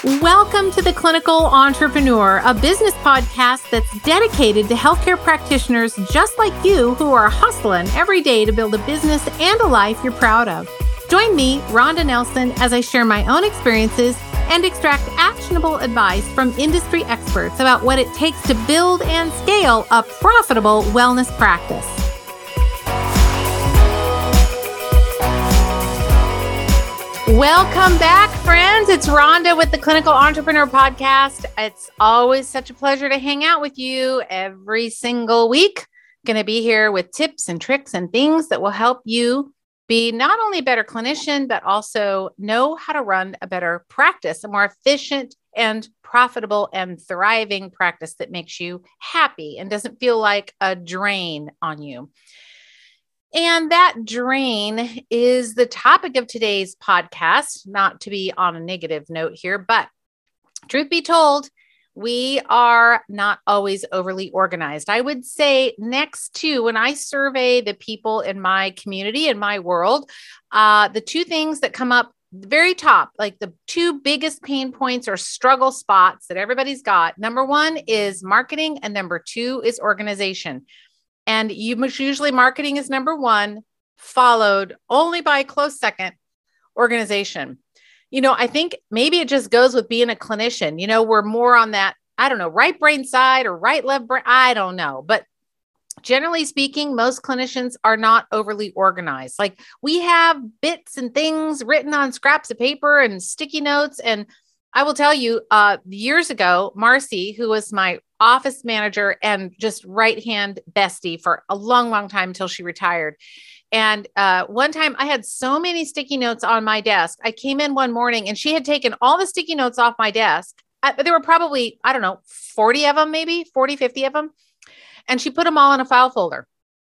Welcome to The Clinical Entrepreneur, a business podcast that's dedicated to healthcare practitioners just like you who are hustling every day to build a business and a life you're proud of. Join me, Rhonda Nelson, as I share my own experiences and extract actionable advice from industry experts about what it takes to build and scale a profitable wellness practice. Welcome back, friends. It's Rhonda with the Clinical Entrepreneur Podcast. It's always such a pleasure to hang out with you every single week. Going to be here with tips and tricks and things that will help you be not only a better clinician, but also know how to run a better practice, a more efficient and profitable and thriving practice that makes you happy and doesn't feel like a drain on you. And that drain is the topic of today's podcast, not to be on a negative note here, but truth be told, we are not always overly organized. I would say next to when I survey the people in my community, in my world, the two things that come up very top, like the two biggest pain points or struggle spots that everybody's got. Number one is marketing and number two is organization. And usually marketing is number one, followed only by a close second, organization. I think maybe it just goes with being a clinician. We're more on that, right brain side or right left brain. I don't know. But generally speaking, most clinicians are not overly organized. Like we have bits and things written on scraps of paper and sticky notes. And I will tell you, years ago, Marcy, who was my office manager and just right-hand bestie for a long, long time until she retired. And one time I had so many sticky notes on my desk. I came in one morning and she had taken all the sticky notes off my desk. There were probably, 40 of them, maybe 40, 50 of them. And she put them all in a file folder.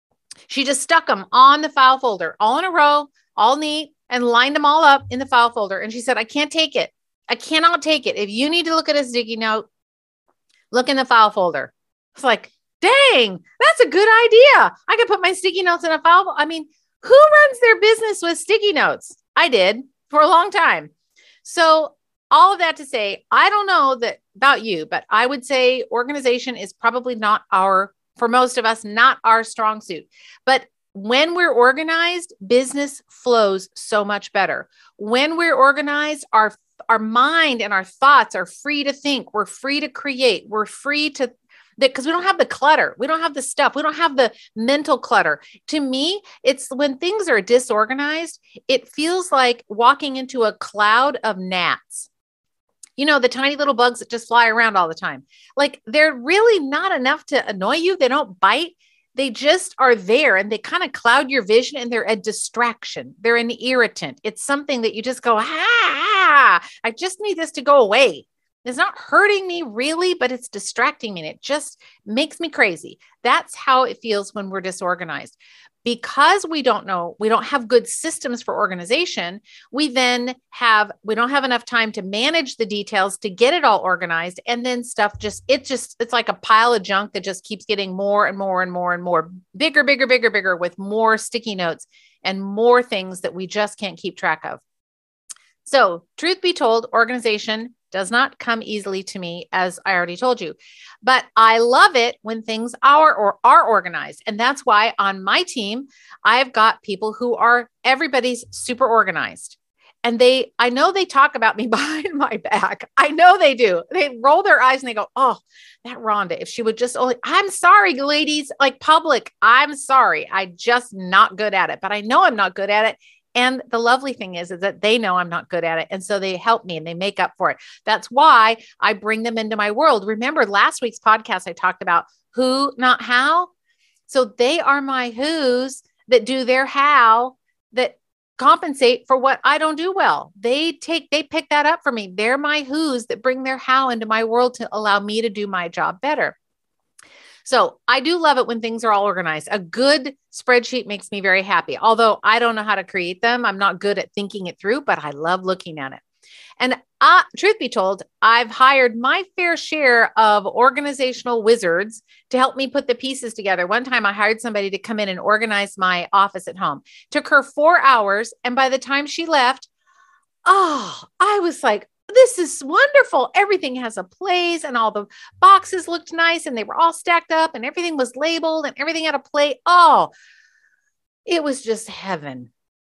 She just stuck them on the file folder, all in a row, all neat, and lined them all up in the file folder. And she said, I can't take it. I cannot take it. If you need to look at a sticky note, look in the file folder. It's like, dang, that's a good idea. I could put my sticky notes in a file. I mean, who runs their business with sticky notes? I did for a long time. So all of that to say, I don't know that about you, but I would say organization is probably not for most of us, not our strong suit. But when we're organized, business flows so much better. When we're organized, our mind and our thoughts are free to think. We're free to create. We're free to, because we don't have the clutter. We don't have the stuff. We don't have the mental clutter. To me, it's when things are disorganized, it feels like walking into a cloud of gnats. The tiny little bugs that just fly around all the time. Like they're really not enough to annoy you. They don't bite. They just are there and they kind of cloud your vision and they're a distraction. They're an irritant. It's something that you just go, I just need this to go away. It's not hurting me really, but it's distracting me. And it just makes me crazy. That's how it feels when we're disorganized. Because we don't have good systems for organization, we don't have enough time to manage the details to get it all organized. And then stuff it's like a pile of junk that just keeps getting more and more and more and more bigger with more sticky notes and more things that we just can't keep track of. So truth be told, organization does not come easily to me, as I already told you, but I love it when things are organized. And that's why on my team, I've got people who everybody's super organized. And I know they talk about me behind my back. I know they do. They roll their eyes and they go, oh, that Rhonda, if she would just I'm sorry, ladies, like public, I'm sorry. I'm just not good at it, but I know I'm not good at it. And the lovely thing is that they know I'm not good at it. And so they help me and they make up for it. That's why I bring them into my world. Remember last week's podcast, I talked about who, not how. So they are my who's that do their how that compensate for what I don't do well. They pick that up for me. They're my who's that bring their how into my world to allow me to do my job better. So I do love it when things are all organized. A good spreadsheet makes me very happy. Although I don't know how to create them. I'm not good at thinking it through, but I love looking at it. And truth be told, I've hired my fair share of organizational wizards to help me put the pieces together. One time I hired somebody to come in and organize my office at home. Took her 4 hours. And by the time she left, I was like, this is wonderful. Everything has a place and all the boxes looked nice and they were all stacked up and everything was labeled and everything had a plate. Oh, it was just heaven.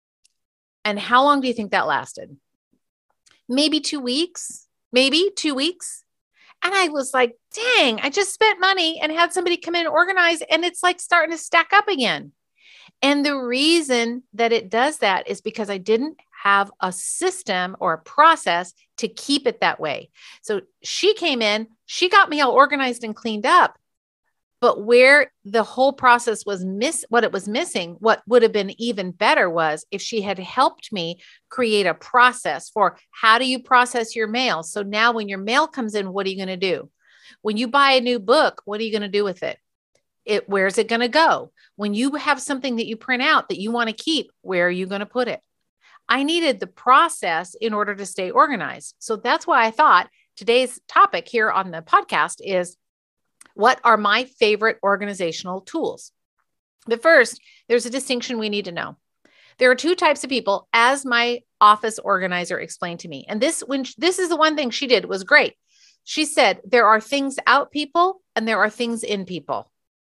And how long do you think that lasted? Maybe 2 weeks, maybe 2 weeks. And I was like, dang, I just spent money and had somebody come in and organize, and it's like starting to stack up again. And the reason that it does that is because I didn't have a system or a process to keep it that way. So she came in, she got me all organized and cleaned up. But where the whole process was what it was missing, what would have been even better was if she had helped me create a process for how do you process your mail? So now when your mail comes in, what are you going to do? When you buy a new book, what are you going to do with it? Where's it going to go? When you have something that you print out that you want to keep, where are you going to put it? I needed the process in order to stay organized. So that's why I thought today's topic here on the podcast is, what are my favorite organizational tools? But first, there's a distinction we need to know. There are two types of people, as my office organizer explained to me. And this is the one thing she did was great. She said, there are things out people and there are things in people.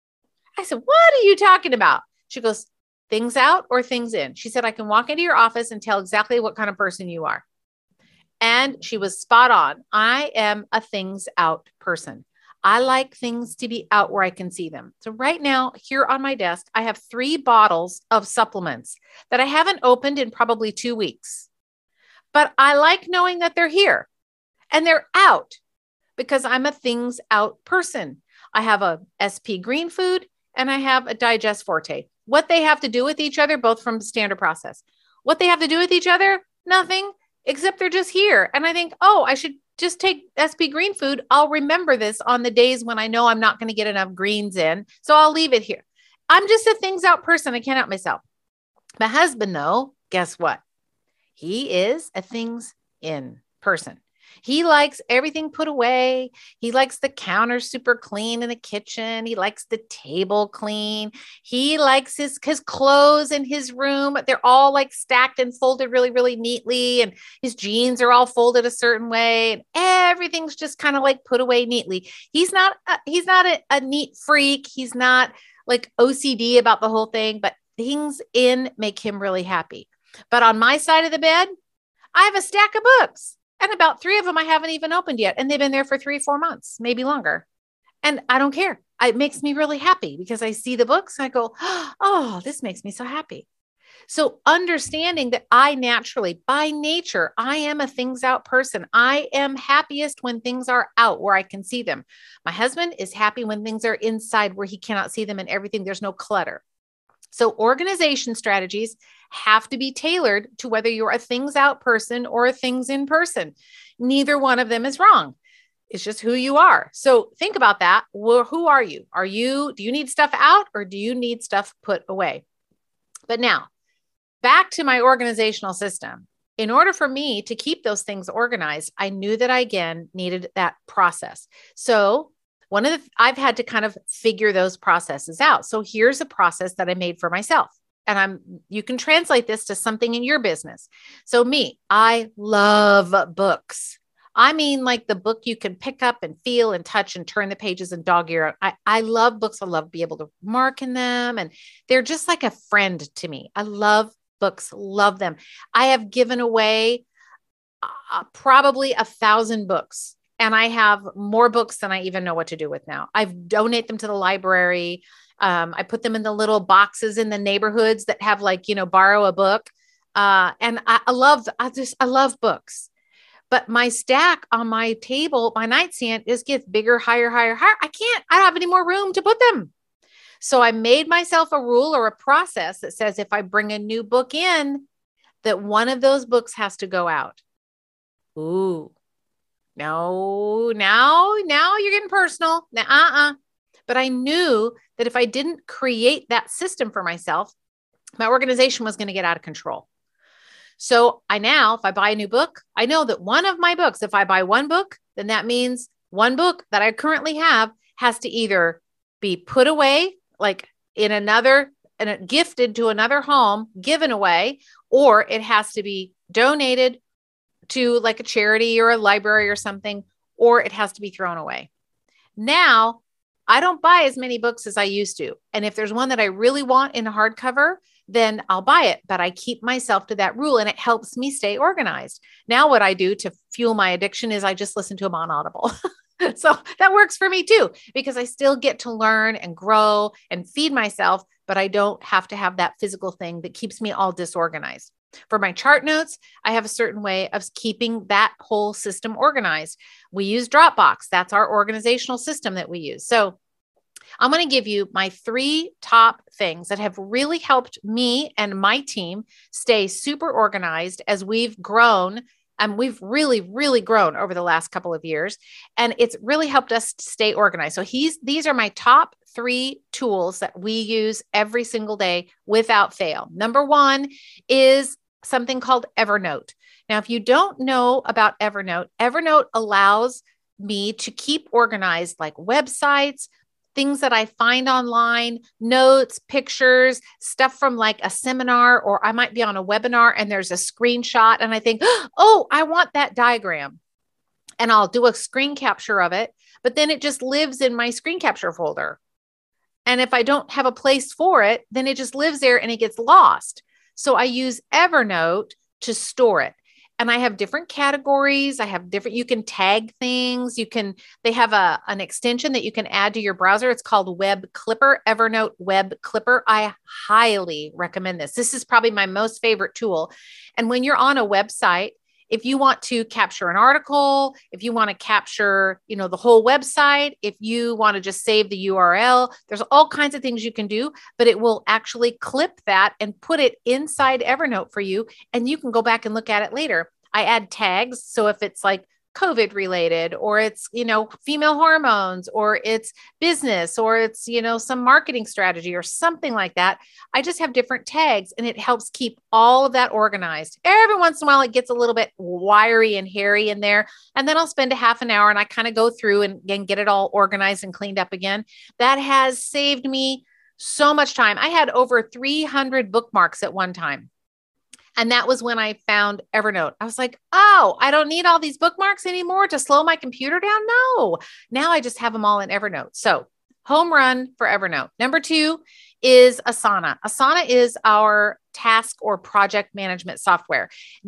I said, what are you talking about? She goes, things out or things in? She said, I can walk into your office and tell exactly what kind of person you are. And she was spot on. I am a things out person. I like things to be out where I can see them. So right now here on my desk, I have 3 bottles of supplements that I haven't opened in probably 2 weeks, but I like knowing that they're here and they're out because I'm a things out person. I have a SP Green Food and I have a Digest Forte. What they have to do with each other, both from standard process, what they have to do with each other, nothing, except they're just here. And I think, oh, I should just take SP Green Food. I'll remember this on the days when I know I'm not going to get enough greens in. So I'll leave it here. I'm just a things out person. I can't help myself. My husband, though, guess what? He is a things in person. He likes everything put away. He likes the counter super clean in the kitchen. He likes the table clean. He likes his clothes in his room. They're all like stacked and folded really, really neatly. And his jeans are all folded a certain way. And everything's just kind of like put away neatly. He's not a neat freak. He's not like OCD about the whole thing, but things in make him really happy. But on my side of the bed, I have a stack of books. And about 3 of them I haven't even opened yet. And they've been there for 3-4 months, maybe longer. And I don't care. It makes me really happy because I see the books. And I go, oh, this makes me so happy. So understanding that I naturally, by nature, I am a things out person. I am happiest when things are out where I can see them. My husband is happy when things are inside where he cannot see them and everything. There's no clutter. So organization strategies have to be tailored to whether you're a things out person or a things in person. Neither one of them is wrong. It's just who you are. So think about that. Well, who are you? Do you need stuff out or do you need stuff put away? But now back to my organizational system. In order for me to keep those things organized, I knew that I again needed that process. So I've had to kind of figure those processes out. So here's a process that I made for myself. And you can translate this to something in your business. So I love books. I mean, like the book you can pick up and feel and touch and turn the pages and dog ear. I love books. I love being able to mark in them. And they're just like a friend to me. I love books, love them. I have given away probably 1,000 books. And I have more books than I even know what to do with now. I donate them to the library. I put them in the little boxes in the neighborhoods that have borrow a book. And I love books. But my stack on my table, my nightstand just gets bigger, higher. I don't have any more room to put them. So I made myself a rule or a process that says if I bring a new book in, that one of those books has to go out. Ooh. No, now you're getting personal. But I knew that if I didn't create that system for myself, my organization was going to get out of control. So if I buy a new book, I know that one of my books, if I buy one book, then that means one book that I currently have has to either be put away, like gifted to another home, given away, or it has to be donated, to like a charity or a library or something, or it has to be thrown away. Now, I don't buy as many books as I used to. And if there's one that I really want in a hardcover, then I'll buy it. But I keep myself to that rule and it helps me stay organized. Now, what I do to fuel my addiction is I just listen to them on Audible. So that works for me too, because I still get to learn and grow and feed myself, but I don't have to have that physical thing that keeps me all disorganized. For my chart notes, I have a certain way of keeping that whole system organized. We use Dropbox. That's our organizational system that we use. So I'm going to give you my 3 top things that have really helped me and my team stay super organized as we've grown. And we've really, really grown over the last couple of years. And it's really helped us stay organized. So these are my top 3 tools that we use every single day without fail. Number 1 is something called Evernote. Now, if you don't know about Evernote, Evernote allows me to keep organized like websites, things that I find online, notes, pictures, stuff from like a seminar, or I might be on a webinar and there's a screenshot and I think, oh, I want that diagram. And I'll do a screen capture of it, but then it just lives in my screen capture folder. And if I don't have a place for it, then it just lives there and it gets lost. So I use Evernote to store it. And I have different categories. I have different, you can tag things. They have an extension that you can add to your browser. It's called Web Clipper, Evernote Web Clipper. I highly recommend this. This is probably my most favorite tool. And when you're on a website, if you want to capture an article, if you want to capture, the whole website, if you want to just save the URL, there's all kinds of things you can do, but it will actually clip that and put it inside Evernote for you. And you can go back and look at it later. I add tags. So if it's like COVID related, or it's, female hormones, or it's business, or it's, some marketing strategy or something like that, I just have different tags and it helps keep all of that organized. Every once in a while, it gets a little bit wiry and hairy in there. And then I'll spend a half an hour and I kind of go through and get it all organized and cleaned up again. That has saved me so much time. I had over 300 bookmarks at one time. And that was when I found Evernote. I was like, oh, I don't need all these bookmarks anymore to slow my computer down. No, now I just have them all in Evernote. So home run for Evernote. Number 2 is Asana. Asana is our task or project management software.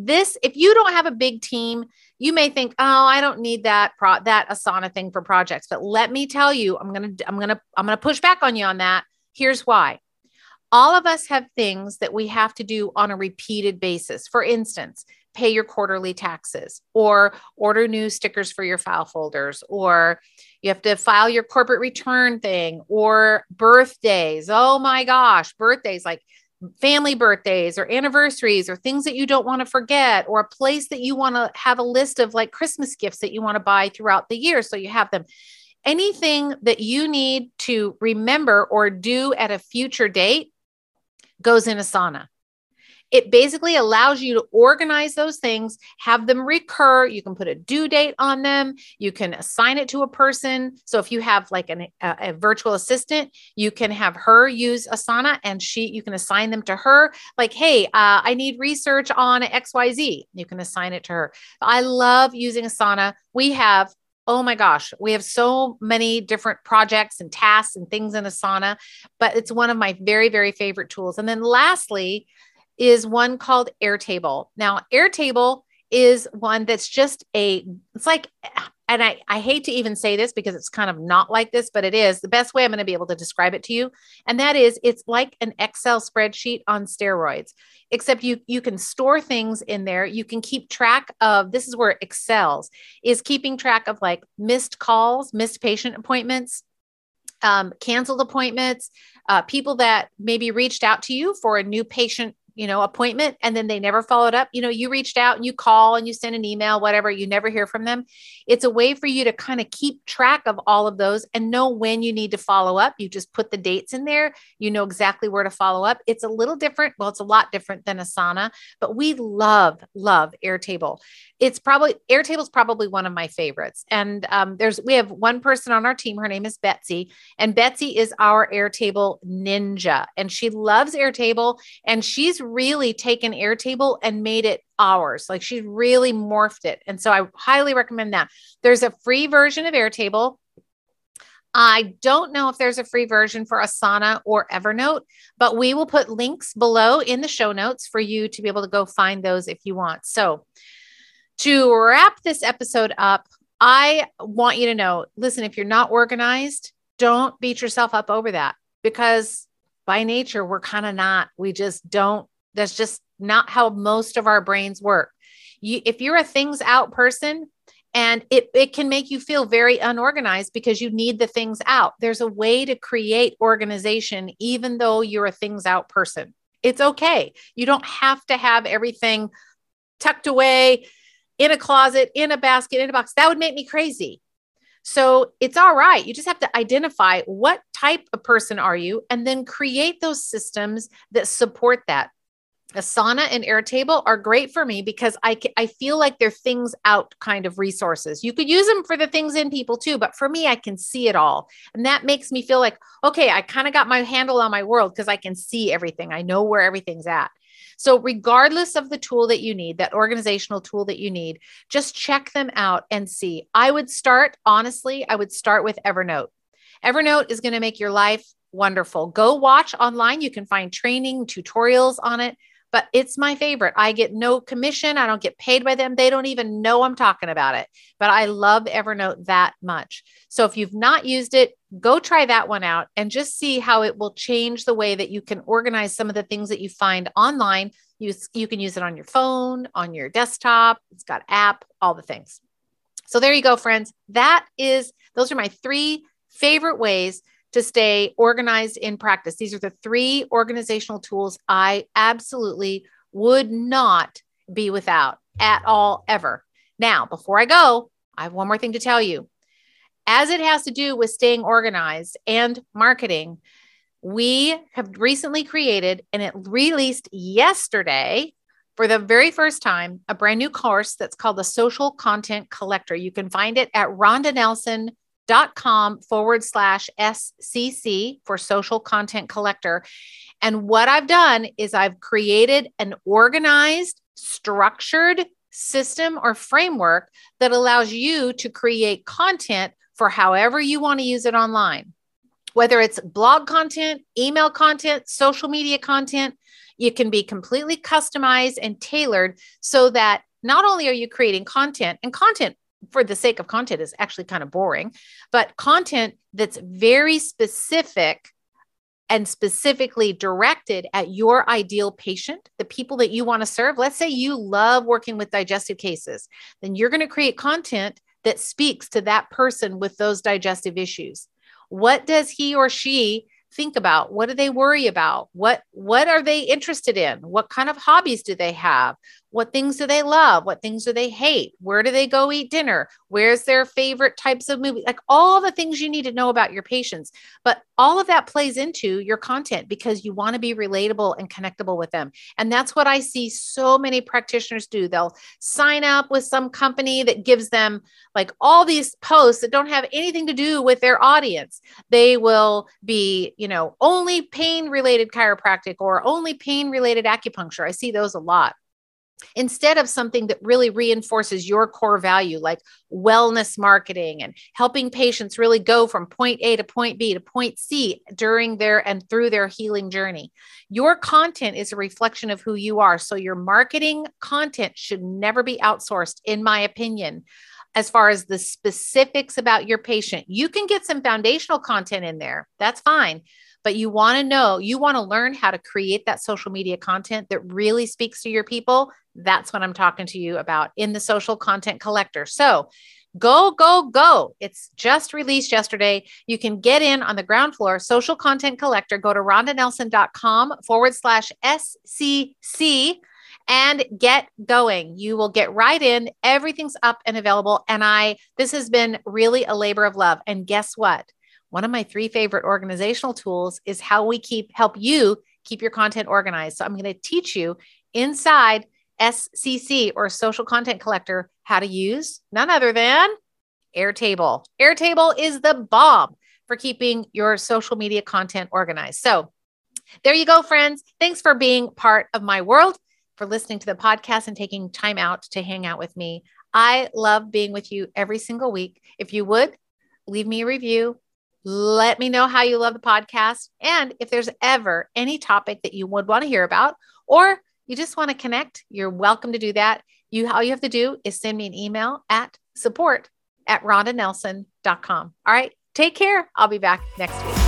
If you don't have a big team, you may think, oh, I don't need that Asana thing for projects. But let me tell you, I'm going to push back on you on that. Here's why. All of us have things that we have to do on a repeated basis. For instance, pay your quarterly taxes, or order new stickers for your file folders, or you have to file your corporate return thing, or birthdays. Oh my gosh, birthdays, like family birthdays or anniversaries, or things that you don't want to forget, or a place that you want to have a list of like Christmas gifts that you want to buy throughout the year. So you have them. Anything that you need to remember or do at a future date goes in Asana. It basically allows you to organize those things, have them recur. You can put a due date on them. You can assign it to a person. So if you have like a virtual assistant, you can have her use Asana and you can assign them to her. Like, hey, I need research on XYZ. You can assign it to her. I love using Asana. Oh my gosh, we have so many different projects and tasks and things in Asana, but it's one of my very, very favorite tools. And then lastly is one called Airtable. Now, Airtable is one that's it's like, and I hate to even say this because it's kind of not like this, but it is the best way I'm going to be able to describe it to you. And that is, it's like an Excel spreadsheet on steroids, except you can store things in there. You can keep track of, this is where excels is keeping track of like missed calls, missed patient appointments, canceled appointments, people that maybe reached out to you for a new patient appointment, and then they never followed up. You reached out and you call and you send an email, whatever, you never hear from them. It's a way for you to kind of keep track of all of those and know when you need to follow up. You just put the dates in there. You know exactly where to follow up. It's a little different. Well, it's a lot different than Asana, but we love Airtable. Airtable's probably one of my favorites. And we have one person on our team. Her name is Betsy, and Betsy is our Airtable ninja, and she loves Airtable, and she's really taken Airtable and made it ours. Like she's really morphed it. And so I highly recommend that. There's a free version of Airtable. I don't know if there's a free version for Asana or Evernote, but we will put links below in the show notes for you to be able to go find those if you want. So to wrap this episode up, I want you to know, listen, if you're not organized, don't beat yourself up over that, because by nature, we're kind of not. We just don't. That's just not how most of our brains work. If you're a things out person, and it can make you feel very unorganized because you need the things out. There's a way to create organization, even though you're a things out person. It's okay. You don't have to have everything tucked away in a closet, in a basket, in a box. That would make me crazy. So it's all right. You just have to identify what type of person are you, and then create those systems that support that. Asana and Airtable are great for me because I feel like they're things out kind of resources. You could use them for the things in people too, but for me, I can see it all. And that makes me feel like, okay, I kind of got my handle on my world because I can see everything. I know where everything's at. So regardless of the tool that you need, that organizational tool that you need, just check them out and see. I would start with Evernote. Evernote is going to make your life wonderful. Go watch online. You can find training, tutorials on it. But it's my favorite. I get no commission. I don't get paid by them. They don't even know I'm talking about it. But I love Evernote that much. So if you've not used it, go try that one out and just see how it will change the way that you can organize some of the things that you find online. You can use it on your phone, on your desktop. It's got app, all the things. So there you go, friends. Those are my 3 favorite ways to stay organized in practice. These are the 3 organizational tools I absolutely would not be without at all, ever. Now, before I go, I have one more thing to tell you. As it has to do with staying organized and marketing, we have recently created, and it released yesterday for the very first time, a brand new course that's called the Social Content Collector. You can find it at rondanelson.com/SCC for Social Content Collector. And what I've done is I've created an organized, structured system or framework that allows you to create content for however you want to use it online. Whether it's blog content, email content, social media content, you can be completely customized and tailored so that not only are you creating content, and content for the sake of content is actually kind of boring, but content that's very specific and specifically directed at your ideal patient, the people that you want to serve. Let's say you love working with digestive cases, then you're going to create content that speaks to that person with those digestive issues. What does he or she think about? What do they worry about? What are they interested in? What kind of hobbies do they have? What things do they love? What things do they hate? Where do they go eat dinner? Where's their favorite types of movies? Like all the things you need to know about your patients. But all of that plays into your content because you want to be relatable and connectable with them. And that's what I see so many practitioners do. They'll sign up with some company that gives them like all these posts that don't have anything to do with their audience. They will be, only pain related chiropractic or only pain related acupuncture. I see those a lot. Instead of something that really reinforces your core value, like wellness marketing and helping patients really go from point A to point B to point C during their and through their healing journey. Your content is a reflection of who you are. So your marketing content should never be outsourced, in my opinion. As far as the specifics about your patient, you can get some foundational content in there. That's fine. But you want to learn how to create that social media content that really speaks to your people. That's what I'm talking to you about in the Social Content Collector. So go. It's just released yesterday. You can get in on the ground floor, Social Content Collector. Go to rondanelson.com/SCC and get going. You will get right in. Everything's up and available. And this has been really a labor of love. And guess what? One of my 3 favorite organizational tools is how we help you keep your content organized. So I'm going to teach you inside SCC or Social Content Collector how to use none other than Airtable. Airtable is the bomb for keeping your social media content organized. So There you go, friends. Thanks for being part of my world, for listening to the podcast and taking time out to hang out with me. I love being with you every single week. If you would, leave me a review. Let me know how you love the podcast. And if there's ever any topic that you would want to hear about, or you just want to connect, you're welcome to do that. All you have to do is send me an email at support@rondanelson.com. All right. Take care. I'll be back next week.